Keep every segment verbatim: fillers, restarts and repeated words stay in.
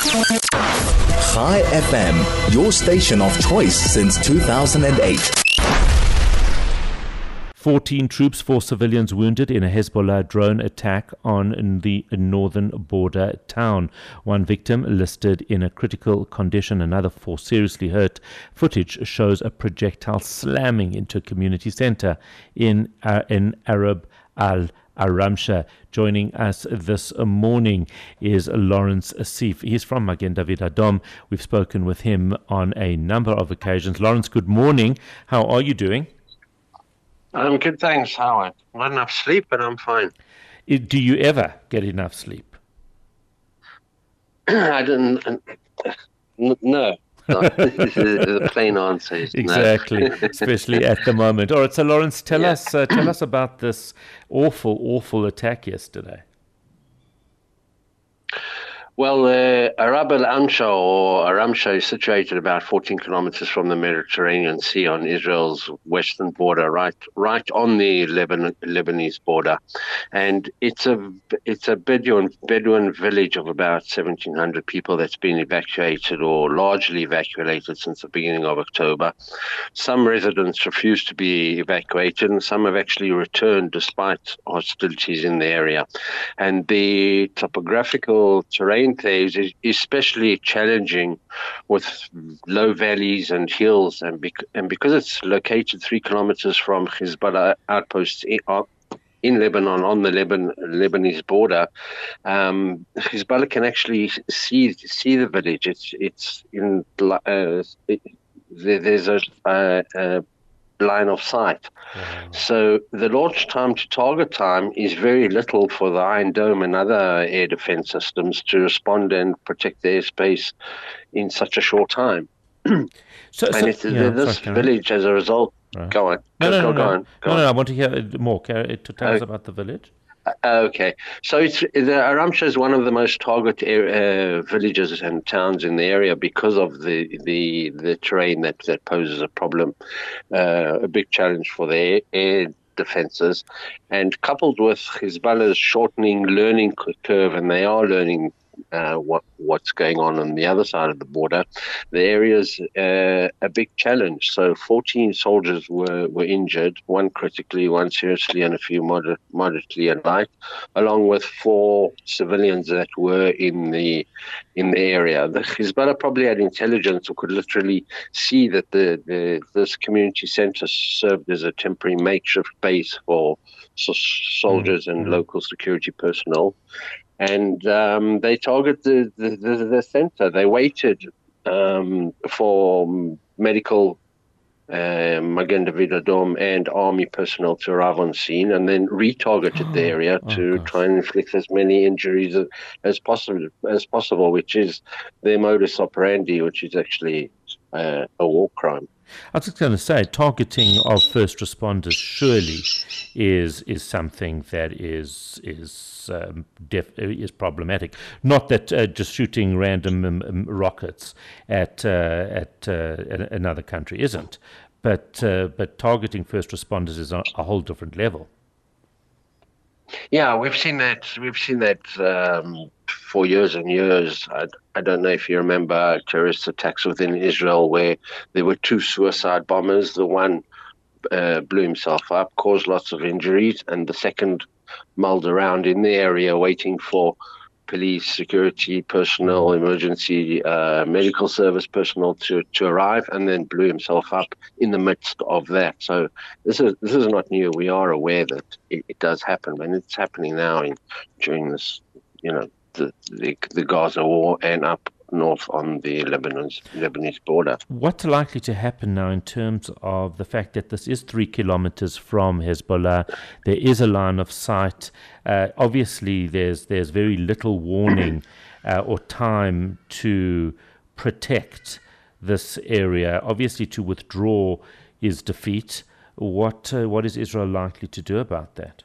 Chai F M, your station of choice since two thousand eight. fourteen troops, four civilians wounded in a Hezbollah drone attack on the northern border town. One victim listed in a critical condition, another four seriously hurt. Footage shows a projectile slamming into a community center in, uh, in Arab al Aramsha. Joining us this morning is Lawrence Asif. He's from Magen David Adom. We've spoken with him on a number of occasions. Lawrence, good morning. How are you doing? I'm good, thanks, Howard. Not enough sleep, but I'm fine. Do you ever get enough sleep? I didn't. No. The plain answer is exactly, no. Especially at the moment. All right, so Lawrence, tell yeah. us, uh, tell us about this awful, awful attack yesterday. Well, uh, Arab al-Amsha or Aramsha is situated about fourteen kilometers from the Mediterranean Sea on Israel's western border, right, right on the Lebanon, Lebanese border, and it's a it's a Bedouin Bedouin village of about seventeen hundred people that's been evacuated or largely evacuated since the beginning of October. Some residents refuse to be evacuated, and some have actually returned despite hostilities in the area, and the topographical terrain there is especially challenging with low valleys and hills, and, bec- and because it's located three kilometers from Hezbollah outposts in, in Lebanon on the Leban- Lebanese border, um, Hezbollah can actually see see the village. It's it's in uh, it, there's a, a, a line of sight. Wow. So the launch time to target time is very little for the Iron Dome and other air defense systems to respond and protect the airspace in such a short time. so, and so, it's, yeah, this sorry, village, as a result, right. go on. No, go, no, go, no, go no. on. Go no, on. no, I want to hear more. To tell us uh, about the village. Uh, okay, so it's the Aramsha is one of the most target uh, villages and towns in the area because of the the, the terrain that, that poses a problem, uh, a big challenge for the air, air defenses, and coupled with Hezbollah's shortening learning curve, and they are learning uh, what what's going on on the other side of the border, the area's uh, a big challenge. So fourteen soldiers were, were injured, one critically, one seriously, and a few moder- moderately and light, along with four civilians that were in the in the area. The Hezbollah probably had intelligence or could literally see that the, the this community center served as a temporary makeshift base for so soldiers and mm-hmm. local security personnel. And um, they targeted the, the, the, the center. They waited um, for medical uh, Magen David Adom and army personnel to arrive on scene, and then retargeted the area oh, to gosh. try and inflict as many injuries as, as possible, as possible, which is their modus operandi, which is actually uh, a war crime. I was just going to say, targeting of first responders surely is is something that is is um, def, is problematic. Not that uh, just shooting random um, um, rockets at uh, at uh, another country isn't, but uh, but targeting first responders is a, a whole different level. Yeah, we've seen that. We've seen that um, for years and years. I, I don't know if you remember terrorist attacks within Israel where there were two suicide bombers. The one uh, blew himself up, caused lots of injuries, and the second mulled around in the area waiting for police, security personnel, emergency uh, medical service personnel to, to arrive, and then blew himself up in the midst of that. So this is this is not new. We are aware that it, it does happen, and it's happening now in during this, you know, the the, the Gaza war and up north on the Lebanon's, Lebanese border. What's likely to happen now in terms of the fact that this is three kilometers from Hezbollah? There is a line of sight. Uh, obviously, there's there's very little warning uh, or time to protect this area. Obviously, to withdraw is defeat. What uh, what is Israel likely to do about that?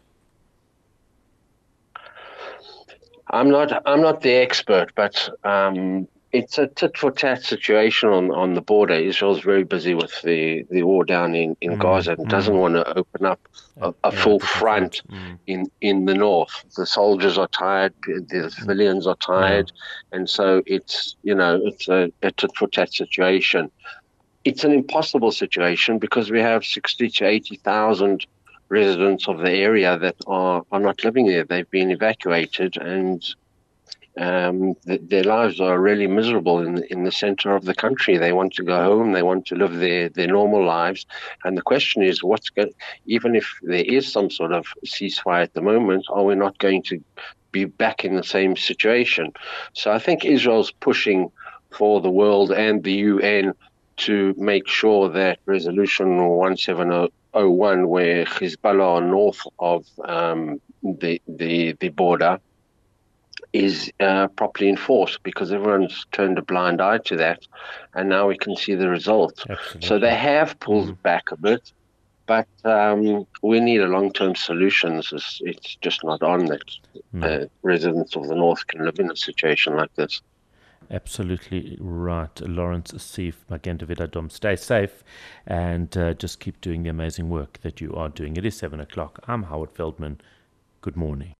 I'm not I'm not the expert, but um, It's a tit for tat situation on, on the border. Israel's very busy with the, the war down in, in Mm, Gaza and doesn't mm. want to open up a, a Yeah, full different front Mm. in, in the north. The soldiers are tired, the civilians are tired, and so it's, you know, it's a, a tit for tat situation. It's an impossible situation because we have sixty to eighty thousand residents of the area that are, are not living there. They've been evacuated, and um, th- their lives are really miserable in the, in the center of the country. They want to go home. They want to live their, their normal lives. And the question is, what's going? Even if there is some sort of ceasefire at the moment, are we not going to be back in the same situation? So I think Israel's pushing for the world and the U N to make sure that Resolution one seven oh one, where Hezbollah are north of um, the, the the border, is uh, properly enforced, because everyone's turned a blind eye to that, and now we can see the results. Absolutely. So they have pulled Mm. back a bit, but um, we need a long-term solution. It's, it's just not on that No. uh, residents of the north can live in a situation like this. Absolutely right. Lawrence Seif, Magen David Adom. Stay safe and uh, just keep doing the amazing work that you are doing. It is seven o'clock. I'm Howard Feldman. Good morning.